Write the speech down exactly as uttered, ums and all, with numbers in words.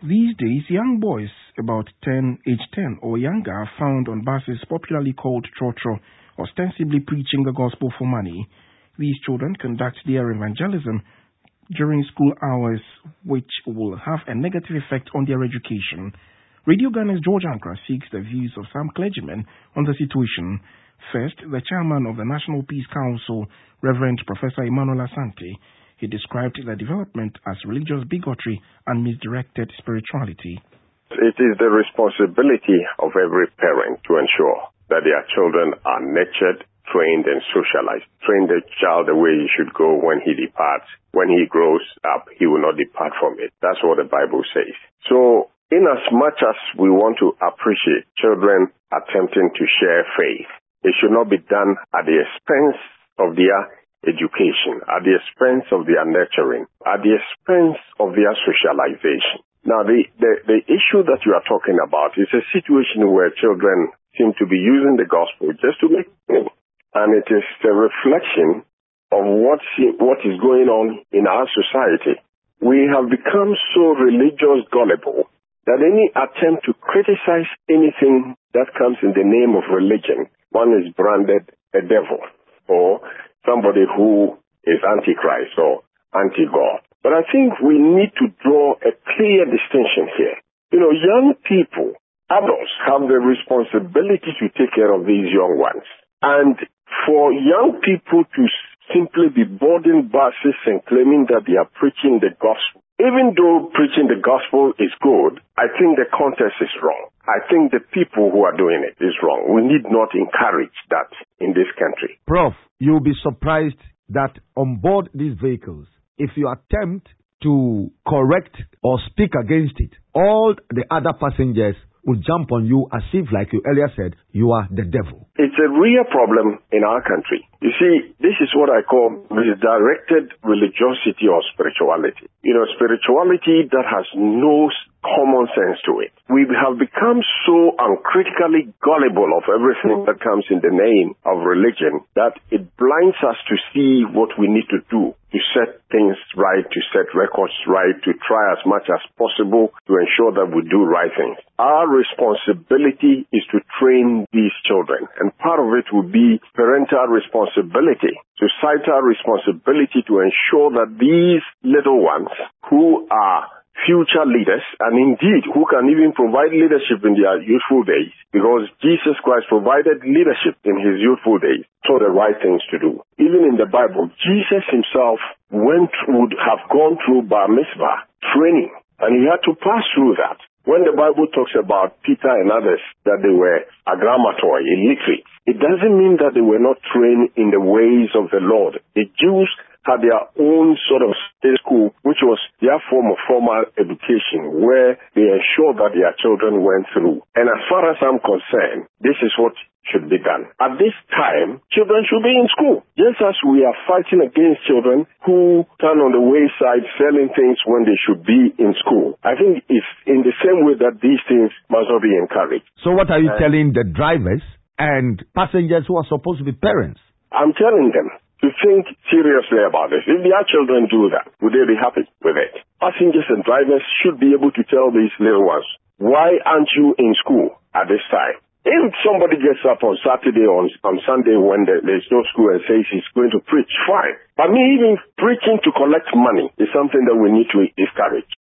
These days, young boys about ten, age ten or younger are found on buses popularly called trotro, ostensibly preaching the gospel for money. These children conduct their evangelism during school hours, which will have a negative effect on their education. Radio Ghana's George Ankra seeks the views of some clergymen on the situation. First, the chairman of the National Peace Council, Reverend Professor Emmanuel Asante. He described the development as religious bigotry and misdirected spirituality. It is the responsibility of every parent to ensure that their children are nurtured, trained, and socialized. Train the child the way he should go when he departs. When he grows up, he will not depart from it. That's what the Bible says. So, in as much as we want to appreciate children attempting to share faith, it should not be done at the expense of their education, at the expense of their nurturing, at the expense of their socialization. Now, the, the, the issue that you are talking about is a situation where children seem to be using the gospel just to make money. And it is a reflection of what, what is going on in our society. We have become so religious gullible that any attempt to criticize anything that comes in the name of religion, one is branded a devil or somebody who is antichrist or anti-God. But I think we need to draw a clear distinction here. You know, young people, adults, have the responsibility to take care of these young ones. And for young people to simply be boarding buses and claiming that they are preaching the gospel, even though preaching the gospel is good, I think the context is wrong. I think the people who are doing it is wrong. We need not encourage that in this country. Prof, you'll be surprised that on board these vehicles, if you attempt to correct or speak against it, all the other passengers will jump on you as if, like you earlier said, you are the devil. It's a real problem in our country. You see, this is what I call misdirected religiosity or spirituality. You know, spirituality that has no common sense to it. We have become so uncritically gullible of everything that comes in the name of religion that it blinds us to see what we need to do to set things right, to set records right, to try as much as possible to ensure that we do right things. Our responsibility is to train these children, and part of it will be parental responsibility, societal responsibility to ensure that these little ones who are future leaders, and indeed who can even provide leadership in their youthful days, because Jesus Christ provided leadership in his youthful days, so the right things to do. Even in the Bible, Jesus himself went would have gone through bar mitzvah training, and he had to pass through that. When the Bible talks about Peter and others, that they were agrammator, illiterate, it doesn't mean that they were not trained in the ways of the Lord. The Jews had their own sort of state school, which was their form of formal education, where they ensured that their children went through. And as far as I'm concerned, this is what should be done. At this time, children should be in school. Just as we are fighting against children who stand on the wayside selling things when they should be in school. I think it's in the same way that these things must not be encouraged. So what are you uh, telling the drivers and passengers who are supposed to be parents? I'm telling them to think seriously about this. If their children do that, would they be happy with it? Passengers and drivers should be able to tell these little ones, why aren't you in school at this time? If somebody gets up on Saturday or on, on Sunday when there, there's no school and says he's going to preach, fine. But me, even preaching to collect money is something that we need to discourage.